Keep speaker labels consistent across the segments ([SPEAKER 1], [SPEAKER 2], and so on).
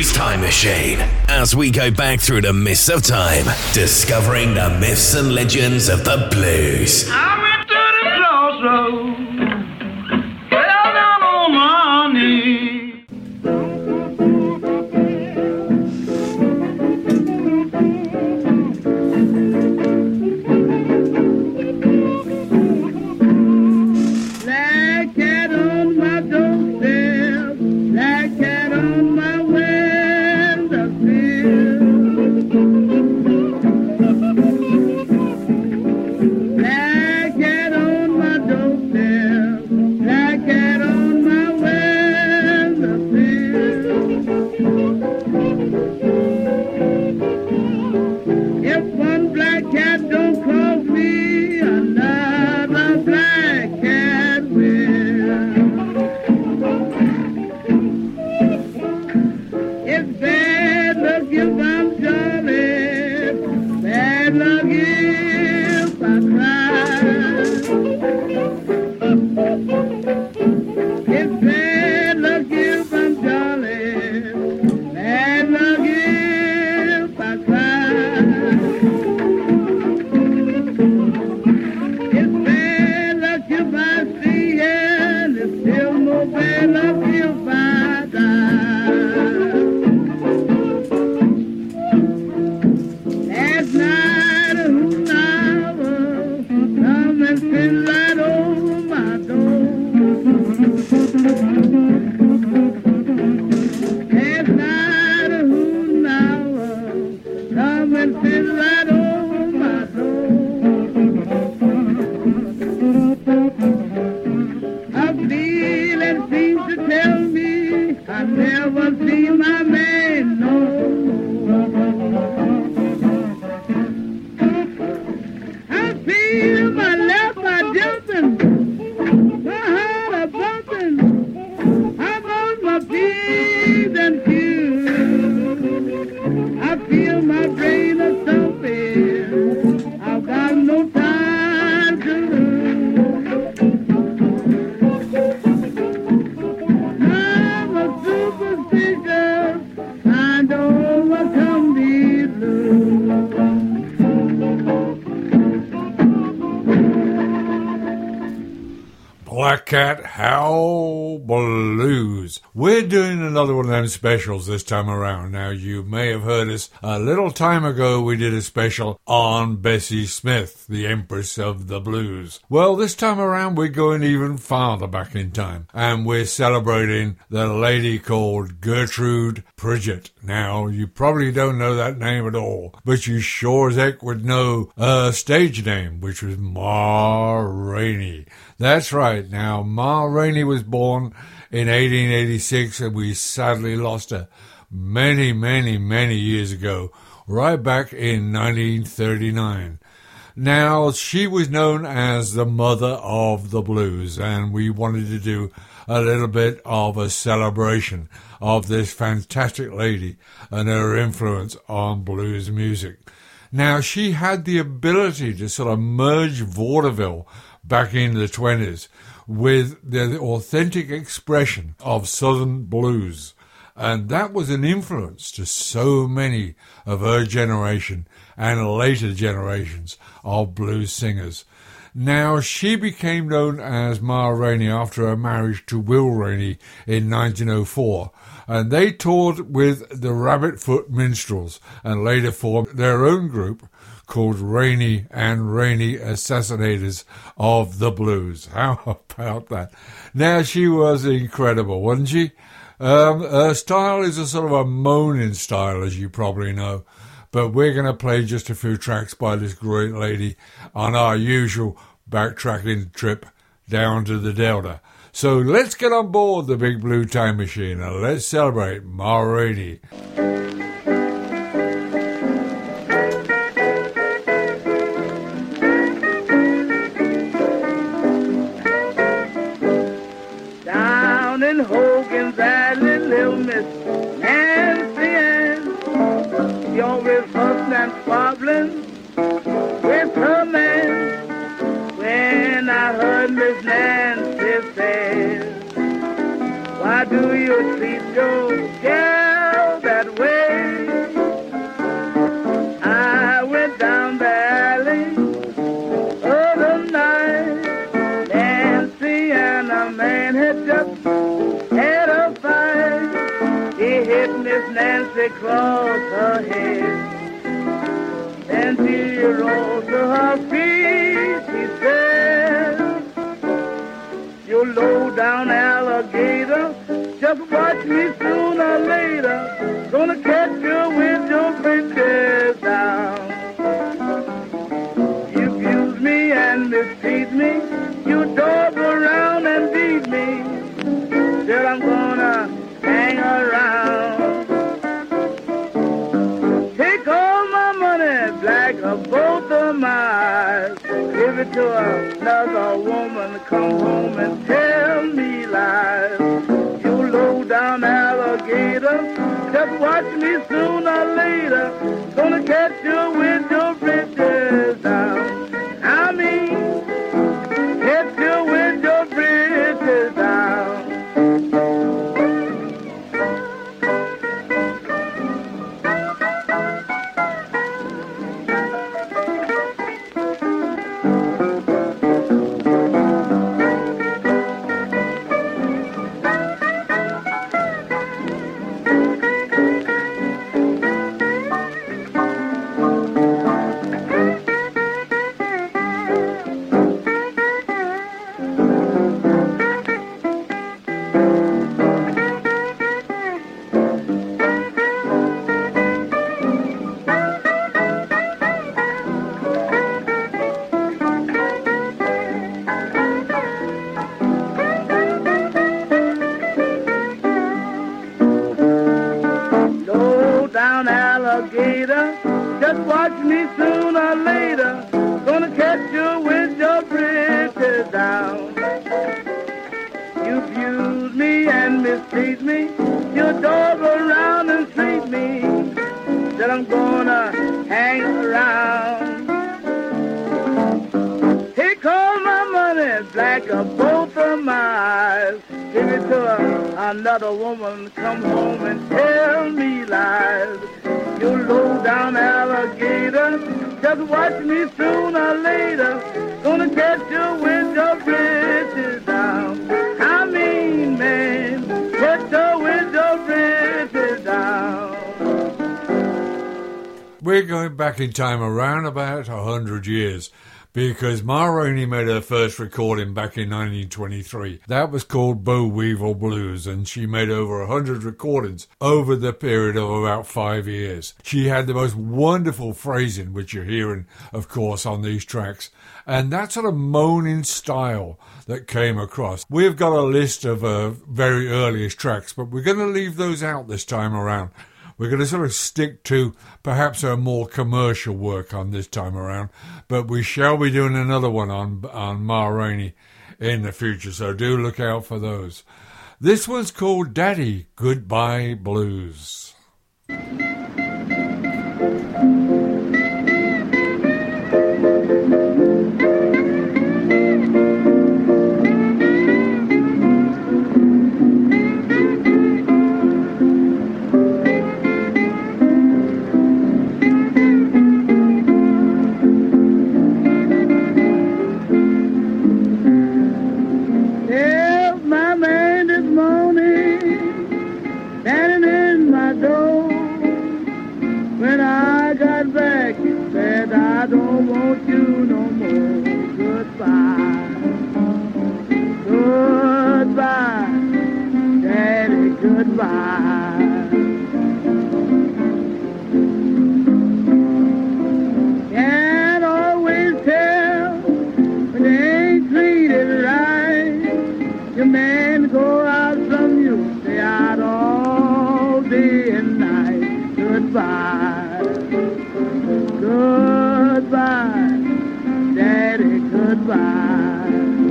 [SPEAKER 1] Blues Time Machine, as we go back through the mists of time, discovering the myths and legends of the blues.
[SPEAKER 2] I went to the crossroads, fell down on my knees.
[SPEAKER 3] Black Cat How Blues. We're doing another one of them specials this time around. Now, you may have heard us a little time ago. We did a special on Bessie Smith, the Empress of the Blues. Well, this time around, we're going even farther back in time, and we're celebrating the lady called Gertrude Pridgett. Now, you probably don't know that name at all, but you sure as heck would know her stage name, which was Ma Rainey. That's right. Now, Ma Rainey was born in 1886, and we sadly lost her many, many, many years ago, right back in 1939. Now, she was known as the mother of the blues, and we wanted to do a little bit of a celebration of this fantastic lady and her influence on blues music. Now, she had the ability to sort of merge vaudeville back in the 20s with the authentic expression of Southern blues. And that was an influence to so many of her generation and later generations of blues singers. Now, she became known as Ma Rainey after her marriage to Will Rainey in 1904, and they toured with the Rabbit Foot Minstrels and later formed their own group called Rainey and Rainey Assassinators of the Blues. How about that? Now, she was incredible, wasn't she? Her style is a sort of a moaning style, as you probably know. But we're going to play just a few tracks by this great lady on our usual backtracking trip down to the Delta. So let's get on board the Big Blue Time Machine and let's celebrate Ma Rainey.
[SPEAKER 2] Down in Hogan Valley, little Miss Nancy Ann, she always hustling and squabbling with her man. When I heard Miss Nancy say, why do you treat your girl that rose to her feet, she said, "You low-down alligator, just watch me sooner or later. Gonna catch you with your britches down. You abuse me and mistreat me. You dog around and beat me. Still I'm gonna hang around. Take all my money, black of both of my eyes. Give it to another woman, come home and tell me lies. You low-down alligator, just watch me sooner or later. Gonna catch you with your britches down. I mean, catch you with your britches down. Just watch me sooner or later. Gonna catch you with your britches down. You abuse me and mistreat me. You dog around and treat me. That I'm gonna hang around. Take all my money, black of both of my eyes. Give it to another woman, come home and tell me lies. You low-down alligator, just watch me sooner or later. Gonna catch you with your britches down. I mean, man, catch you with your britches down.
[SPEAKER 3] We're going back in time around about 100 years, because Ma Rainey made her first recording back in 1923. That was called Boll Weevil Blues, and she made over 100 recordings over the period of about 5 years. She had the most wonderful phrasing, which you're hearing, of course, on these tracks, and that sort of moaning style that came across. We've got a list of very earliest tracks, but we're going to leave those out this time around. We're going to sort of stick to perhaps her more commercial work on this time around, but we shall be doing another one on Ma Rainey in the future, so do look out for those. This one's called Daddy Goodbye Blues.
[SPEAKER 2] I don't want you no more. Goodbye. Goodbye. Daddy, goodbye. Can't always tell when they ain't treated right. Your man go out from you, stay out all day and night. Goodbye. Goodbye, Daddy, goodbye.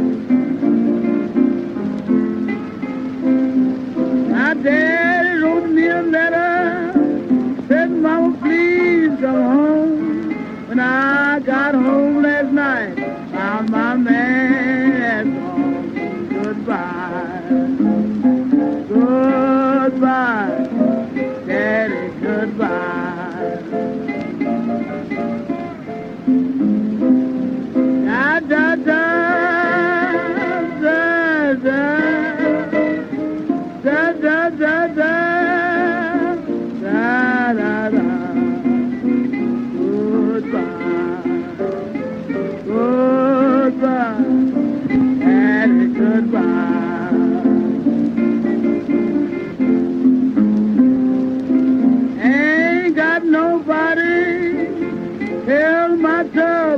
[SPEAKER 2] My daddy wrote me a letter, said, Mama, please come home. When I got home last night, found my man gone. Goodbye, goodbye, Daddy, goodbye. Da da da da da da da da da da da da. Goodbye.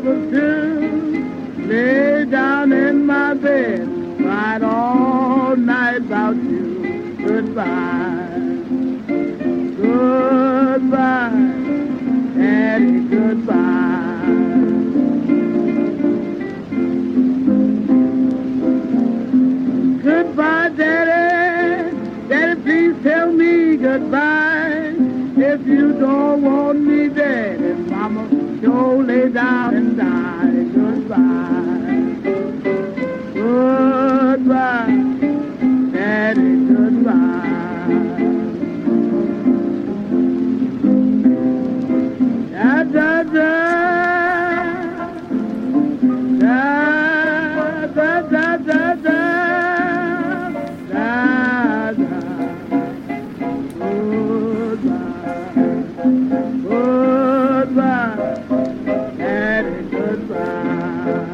[SPEAKER 2] able to lay down in my bed, cried all night about you. Goodbye, goodbye, Daddy, goodbye. Goodbye, Daddy, Daddy, please tell me goodbye. If you don't want me dead, and Mama, sure lay down and die. Goodbye, goodbye, Daddy, goodbye. Da da da, da da da da da, da da. Goodbye, Daddy, goodbye.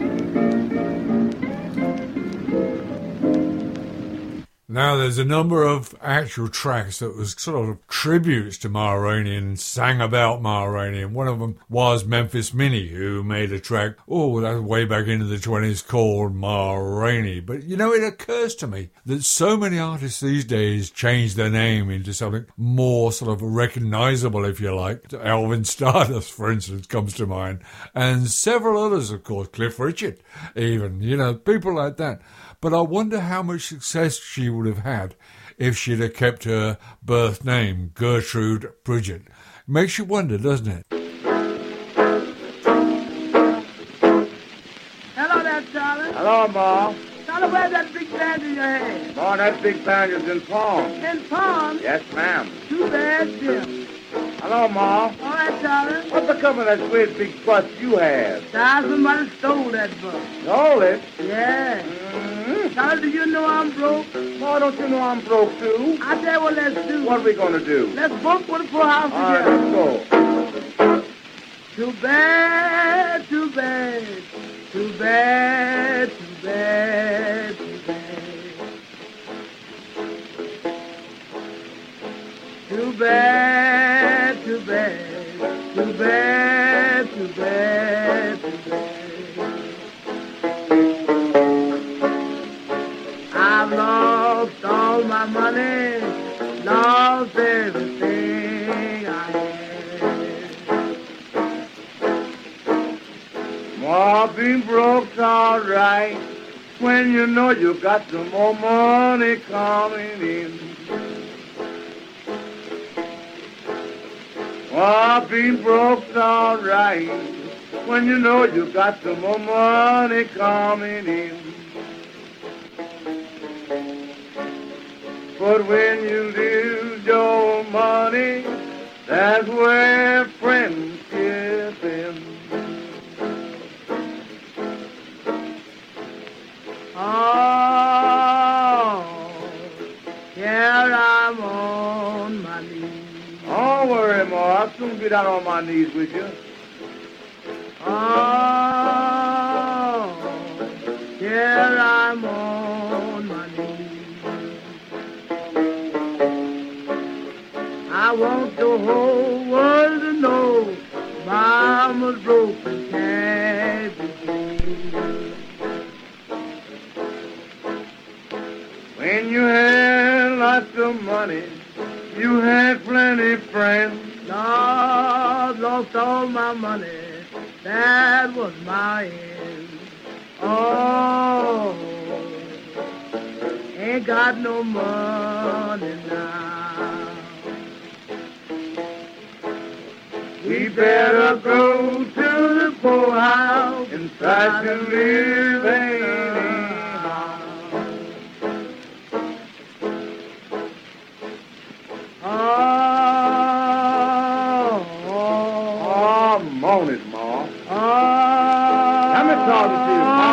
[SPEAKER 3] Now, there's a number of actual tracks that was sort of tributes to Ma Rainey and sang about Ma Rainey. And one of them was Memphis Minnie, who made a track, that was way back into the 20s, called Ma Rainey. But, it occurs to me that so many artists these days change their name into something more sort of recognizable, if you like. Alvin Stardust, for instance, comes to mind. And several others, of course, Cliff Richard, even, people like that. But I wonder how much success she would have had if she'd have kept her birth name, Gertrude Bridget. Makes you wonder, doesn't it?
[SPEAKER 2] Hello there, Charlie.
[SPEAKER 4] Hello, Ma.
[SPEAKER 2] Charlie, where's that big band in your hand?
[SPEAKER 4] Ma, that big band is in pawn.
[SPEAKER 2] In pawn?
[SPEAKER 4] Yes, ma'am.
[SPEAKER 2] Too bad, Jim.
[SPEAKER 4] Hello, Ma.
[SPEAKER 2] All right, Charlie.
[SPEAKER 4] What's become of that great big bus you have?
[SPEAKER 2] Somebody stole that bus.
[SPEAKER 4] Stole it?
[SPEAKER 2] Yeah.
[SPEAKER 4] Mm-hmm.
[SPEAKER 2] Charlie, do you know I'm broke?
[SPEAKER 4] Ma, don't you know I'm broke, too?
[SPEAKER 2] I tell you what, let's do.
[SPEAKER 4] What are we going to do?
[SPEAKER 2] Let's both go to the poorhouse
[SPEAKER 4] All right,
[SPEAKER 2] together.
[SPEAKER 4] let's go.
[SPEAKER 2] Too bad, too bad, too bad, too bad, too bad. Too bad, too bad, too bad, too bad, too bad. I've lost all my money, lost everything I had.
[SPEAKER 4] Ma, being broke's all right when you know you got some more money coming in. Ma, being broke's all right when you know you got some more money coming in. But when you lose your money, that's where friendship ends.
[SPEAKER 2] Oh, here I'm on my knees.
[SPEAKER 4] Don't worry, Ma. I'll soon be down on my knees with you.
[SPEAKER 2] Oh, here I'm on my knees. I want the whole world to know Mama's broken, can't be seen.
[SPEAKER 4] When you had lots of money, you had plenty friends.
[SPEAKER 2] Lord, lost all my money, that was my end. Oh, ain't got no money now.
[SPEAKER 4] We better go to the poorhouse and try to live anyhow. Oh, moan it, Ma. Let me talk to you, Ma.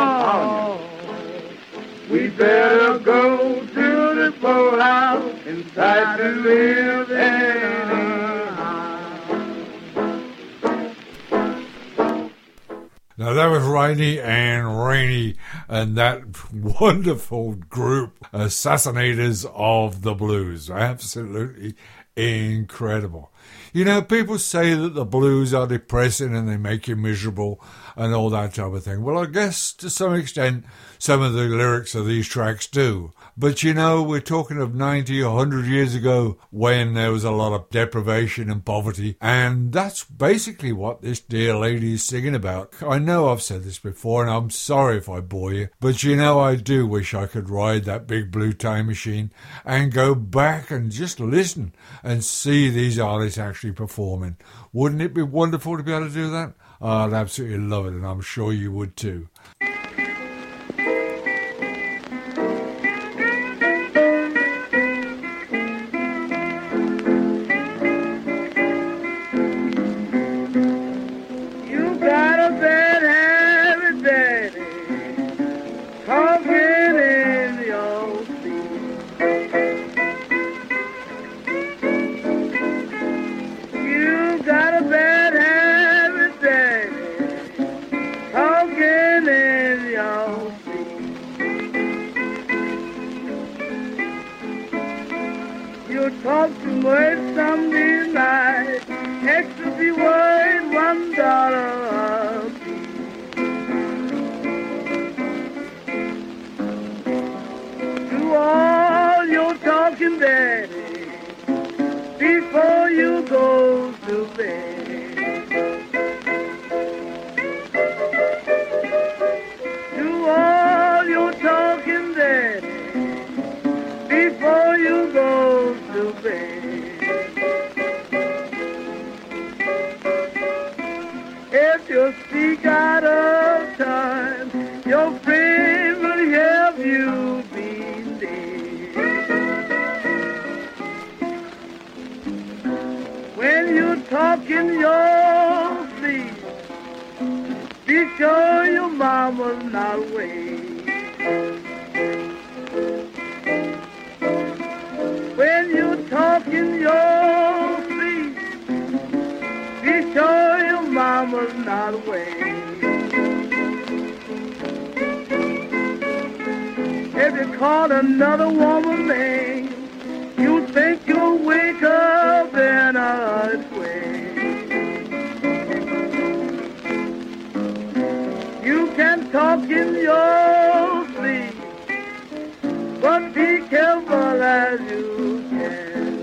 [SPEAKER 4] We better go to the poorhouse and try to live anyhow.
[SPEAKER 3] Now, that was Rainey and Rainey and that wonderful group, Assassinators of the Blues. Absolutely incredible. You know, people say that the blues are depressing and they make you miserable and all that type of thing. Well, I guess to some extent some of the lyrics of these tracks do. But you know, we're talking of 90 or 100 years ago when there was a lot of deprivation and poverty, and that's basically what this dear lady is singing about. I know I've said this before, and I'm sorry if I bore you, but you know, I do wish I could ride that big blue time machine and go back and just listen and see these artists actually performing. Wouldn't it be wonderful to be able to do that? I'd absolutely love it, and I'm sure you would too.
[SPEAKER 2] Talk too much Sunday night, extra be worth $1 a piece. Do all your talking, daddy, before you go to bed. Do all your talking, daddy, before you go to bed. If you speak out of time, your friend will help you be dead. When you talk in your sleep, be sure your mama's not awake. When you talk in your sleep, be sure your mama's not awake. If you call another woman name, you think you'll wake up in a earthquake. You can talk in your sleep, but be careful as you can.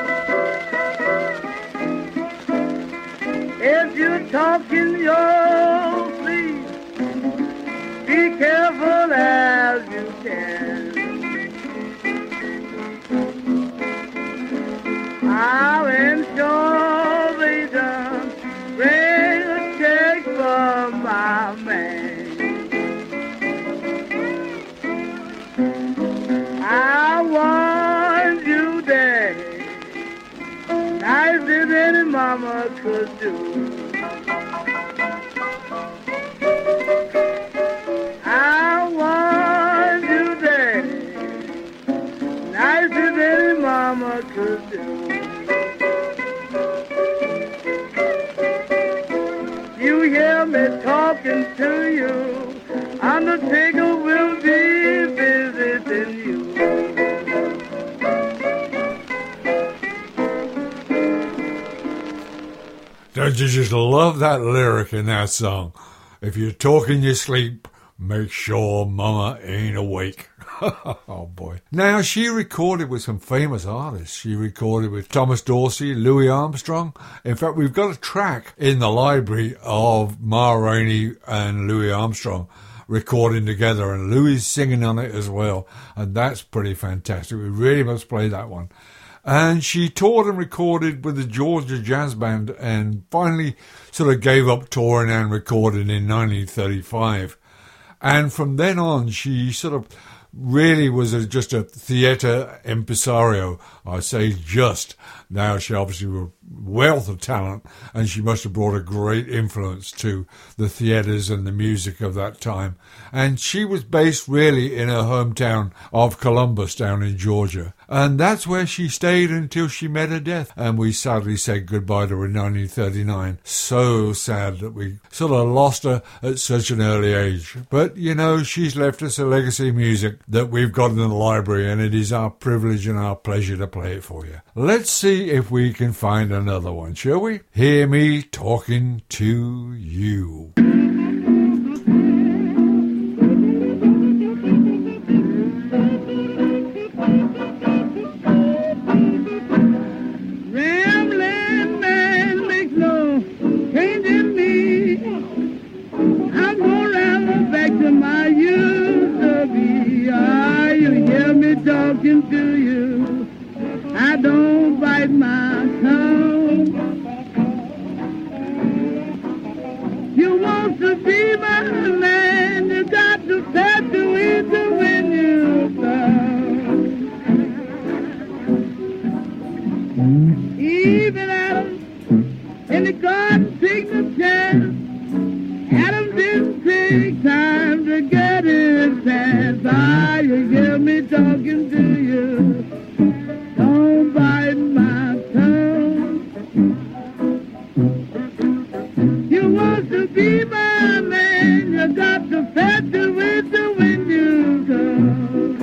[SPEAKER 2] If you talk in your sleep, be careful as you can. I'll ensure they done bring a check for my man. I want you, Daddy, nice as any mama could do. I want you, Daddy, nice as any mama could do. You hear me talking to you, Undertaker will be visiting you.
[SPEAKER 3] Don't you just love that lyric in that song? If you talk in your sleep, make sure mama ain't awake. Oh boy. Now, she recorded with some famous artists. She recorded with Thomas Dorsey, Louis Armstrong. In fact, we've got a track in the library of Ma Rainey and Louis Armstrong recording together, and Louis singing on it as well. And that's pretty fantastic. We really must play that one. And she toured and recorded with the Georgia Jazz Band and finally sort of gave up touring and recording in 1935. And from then on, she sort of really was just a theatre impresario. I say just. Now she obviously was a wealth of talent, and she must have brought a great influence to the theatres and the music of that time. And she was based really in her hometown of Columbus down in Georgia. And that's where she stayed until she met her death. And we sadly said goodbye to her in 1939. So sad that we sort of lost her at such an early age. But, you know, she's left us a legacy of music that we've got in the library, and it is our privilege and our pleasure to play it for you. Let's see if we can find another one, shall we? Hear Me Talking to You.
[SPEAKER 2] Rambling man makes no change in me. I'm gonna ramble back to my used to be. Ah, you hear me talking to you. I don't bite my tongue. You want to be my man, you got to tap to it when you come. Even Adam in the garden took the chance. Adam didn't take time to get his chance. Ah, you hear me talking to you. Don't bite my tongue. You want to be my man, you got to fetch the winter when you come.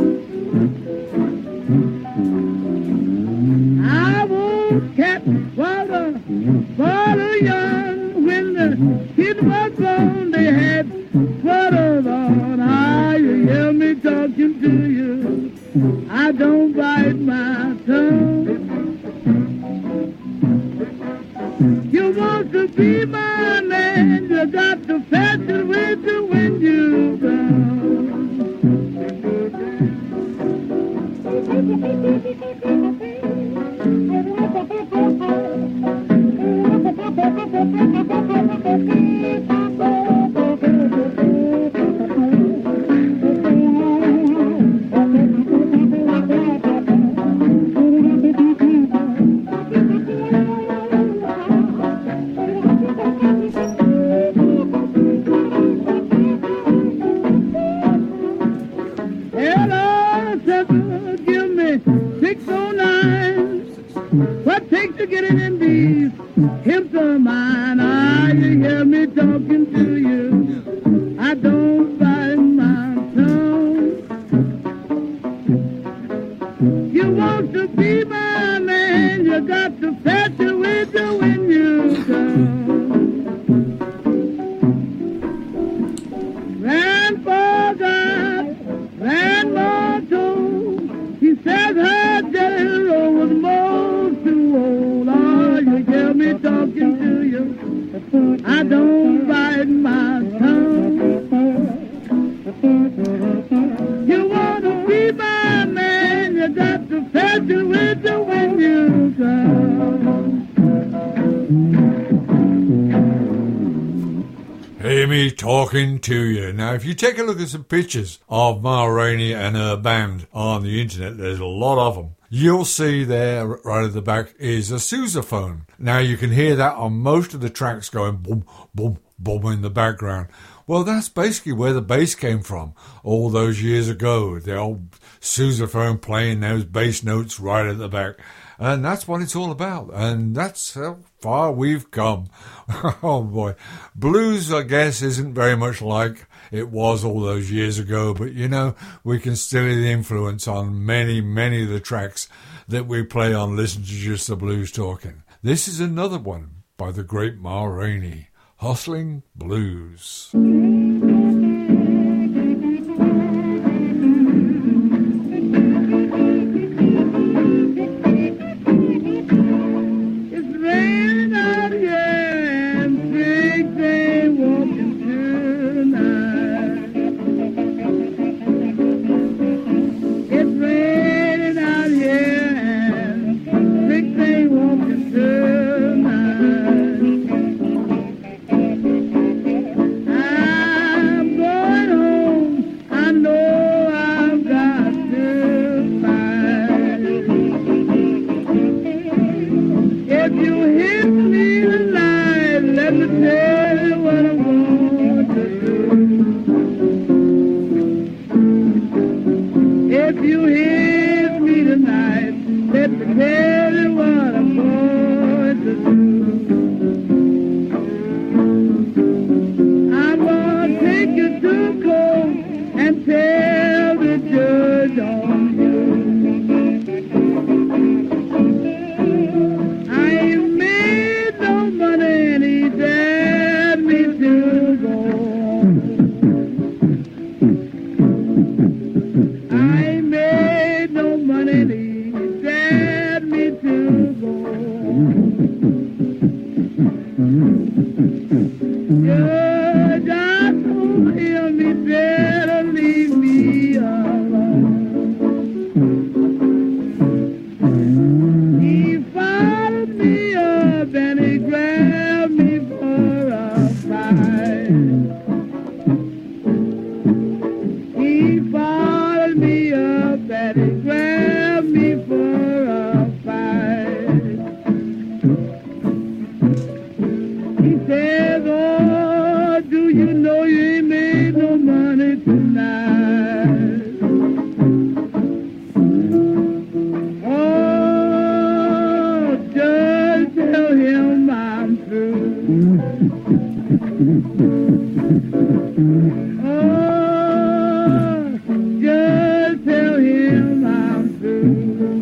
[SPEAKER 2] I won't catch water for the young. When the kid was born, they had sweaters on. Ah, you hear me talking to you. I don't bite my tongue. You want to be my man, you got to fetch the winter when you come. Hello, sister, give me 609. What takes to get it in these hips of mine? Ah, you hear me talking to you. I don't bite my tongue. You want to be my man, you got to fetch it with you when you come. Grandpa God, Grandma too. He said her daddy was most too old. Oh, you hear me talking to you. I don't bite my tongue. You want to be my man, you got to fetch it with you when you come.
[SPEAKER 3] Hear Me Talking to You. Now, if you take a look at some pictures of Ma Rainey and her band on the internet, there's a lot of them. You'll see there, right at the back, is a sousaphone. Now, you can hear that on most of the tracks going boom, boom, boom in the background. Well, that's basically where the bass came from all those years ago. The old sousaphone playing those bass notes right at the back. And that's what it's all about. And that's how far we've come. Oh, boy. Blues, I guess, isn't very much like it was all those years ago. But, you know, we can still hear the influence on many, many of the tracks that we play on Listen to Just the Blues Talking. This is another one by the great Ma Rainey, Hustling Blues.
[SPEAKER 2] I make you too cold and tell the judge on you. I ain't made no money and he dared me to go. I ain't made no money and he dared me to go. Judge, I told him he better leave me alone. He followed me up and he grabbed me for a fight. He followed me up and he grabbed me for a fight. He says, oh, do you know you ain't made no money tonight? Oh, just tell him I'm through. Oh, just tell him I'm through.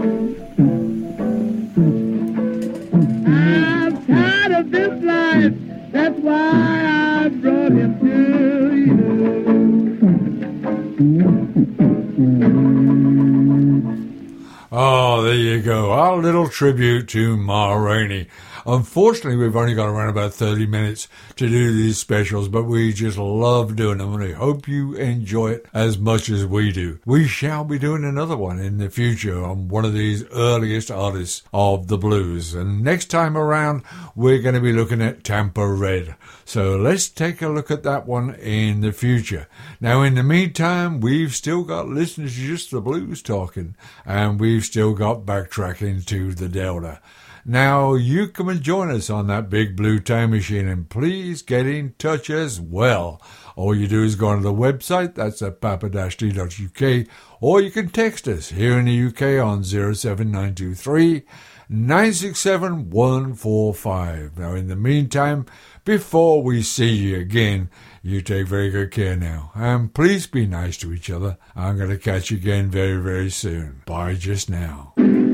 [SPEAKER 2] I'm tired of this life. That's why I brought him to you.
[SPEAKER 3] Oh, there you go. Our little tribute to Ma Rainey. Unfortunately, we've only got around about 30 minutes to do these specials, but we just love doing them, and we hope you enjoy it as much as we do. We shall be doing another one in the future on one of these earliest artists of the blues, and next time around, we're going to be looking at Tampa Red. So let's take a look at that one in the future. Now, in the meantime, we've still got listeners to Just the Blues talking, and we've still got backtracking to the Delta. Now, you come and join us on that big blue time machine, and please get in touch as well. All you do is go on the website, that's at papa-d.uk, or you can text us here in the UK on 07923 967 145. Now, in the meantime, before we see you again, you take very good care now. And please be nice to each other. I'm going to catch you again very, very soon. Bye just now.